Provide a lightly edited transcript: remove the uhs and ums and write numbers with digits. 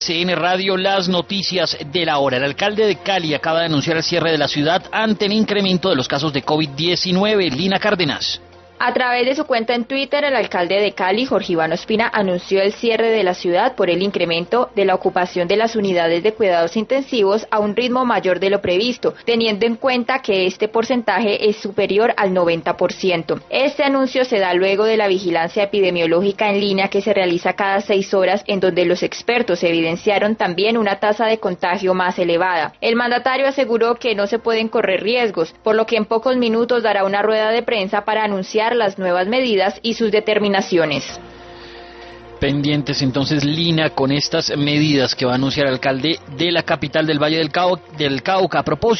CN Radio, las noticias de la hora. El alcalde de Cali acaba de anunciar el cierre de la ciudad ante el incremento de los casos de COVID-19. Lina Cárdenas. A través de su cuenta en Twitter, el alcalde de Cali, Jorge Iván Ospina, anunció el cierre de la ciudad por el incremento de la ocupación de las unidades de cuidados intensivos a un ritmo mayor de lo previsto, teniendo en cuenta que este porcentaje es superior al 90%. Este anuncio se da luego de la vigilancia epidemiológica en línea que se realiza cada 6 horas, en donde los expertos evidenciaron también una tasa de contagio más elevada. El mandatario aseguró que no se pueden correr riesgos, por lo que en pocos minutos dará una rueda de prensa para anunciar las nuevas medidas y sus determinaciones. Pendientes entonces, Lina, con estas medidas que va a anunciar el alcalde de la capital del Valle del Cauca. A propósito